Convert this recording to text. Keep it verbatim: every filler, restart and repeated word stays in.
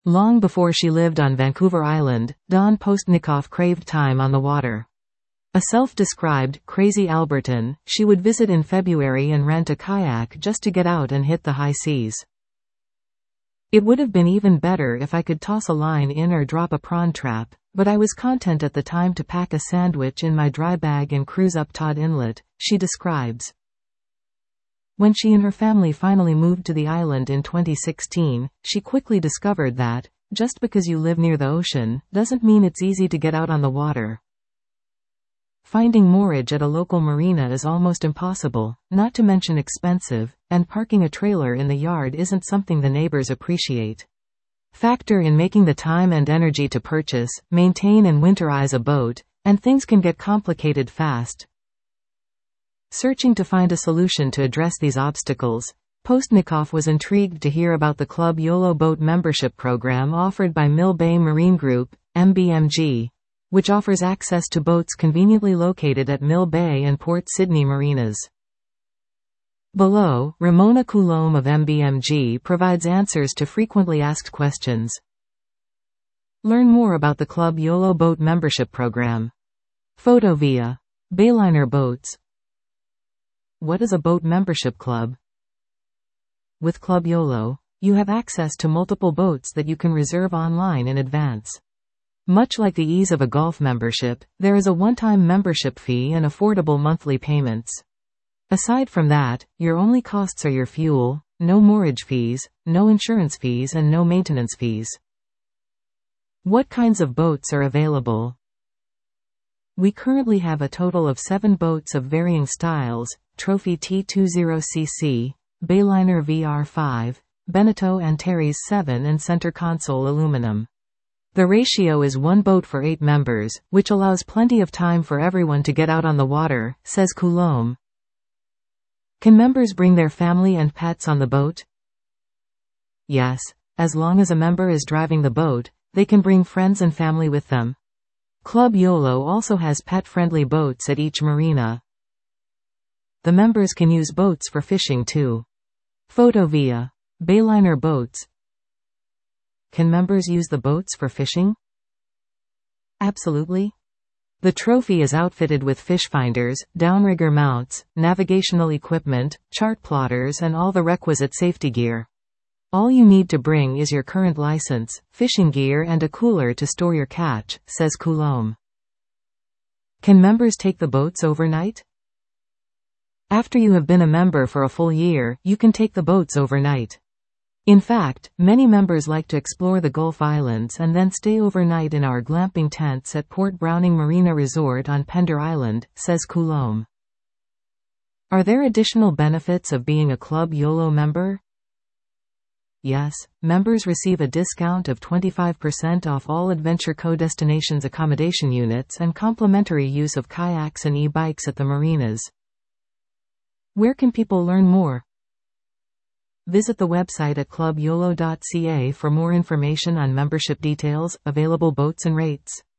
Long before she lived on Vancouver Island, Dawn Postnikoff craved time on the water. A self-described crazy Albertan, she would visit in February and rent a kayak just to get out and hit the high seas. It would have been even better if I could toss a line in or drop a prawn trap, but I was content at the time to pack a sandwich in my dry bag and cruise up Todd Inlet, she describes. When she and her family finally moved to the island in twenty sixteen, she quickly discovered that, just because you live near the ocean, doesn't mean it's easy to get out on the water. Finding moorage at a local marina is almost impossible, not to mention expensive, and parking a trailer in the yard isn't something the neighbors appreciate. Factor in making the time and energy to purchase, maintain and winterize a boat, and things can get complicated fast. Searching to find a solution to address these obstacles, Postnikoff was intrigued to hear about the Club YOLO boat membership program offered by Mill Bay Marine Group, M B M G, which offers access to boats conveniently located at Mill Bay and Port Sydney marinas. Below, Ramona Coulombe of M B M G provides answers to frequently asked questions. Learn more about the Club YOLO boat membership program. Photo via Bayliner Boats. What is a boat membership club? With Club YOLO, you have access to multiple boats that you can reserve online in advance. Much like the ease of a golf membership, there is a one-time membership fee and affordable monthly payments. Aside from that, your only costs are your fuel, no moorage fees, no insurance fees and no maintenance fees. What kinds of boats are available? We currently have a total of seven boats of varying styles: Trophy T twenty C C, Bayliner V R five, Beneteau Antares seven and center console aluminum. The ratio is one boat for eight members, which allows plenty of time for everyone to get out on the water, says Coulombe. Can members bring their family and pets on the boat? Yes, as long as a member is driving the boat, they can bring friends and family with them. Club YOLO also has pet-friendly boats at each marina. The members can use boats for fishing too. Photo via Bayliner Boats. Can members use the boats for fishing? Absolutely. The Trophy is outfitted with fish finders, downrigger mounts, navigational equipment, chart plotters and all the requisite safety gear. All you need to bring is your current license, fishing gear and a cooler to store your catch, says Coulombe. Can members take the boats overnight? After you have been a member for a full year, you can take the boats overnight. In fact, many members like to explore the Gulf Islands and then stay overnight in our glamping tents at Port Browning Marina Resort on Pender Island, says Coulombe. Are there additional benefits of being a Club YOLO member? Yes, members receive a discount of twenty-five percent off all Adventure Co destinations accommodation units and complimentary use of kayaks and e-bikes at the marinas. Where can people learn more? Visit the website at club yolo dot c a for more information on membership details, available boats and rates.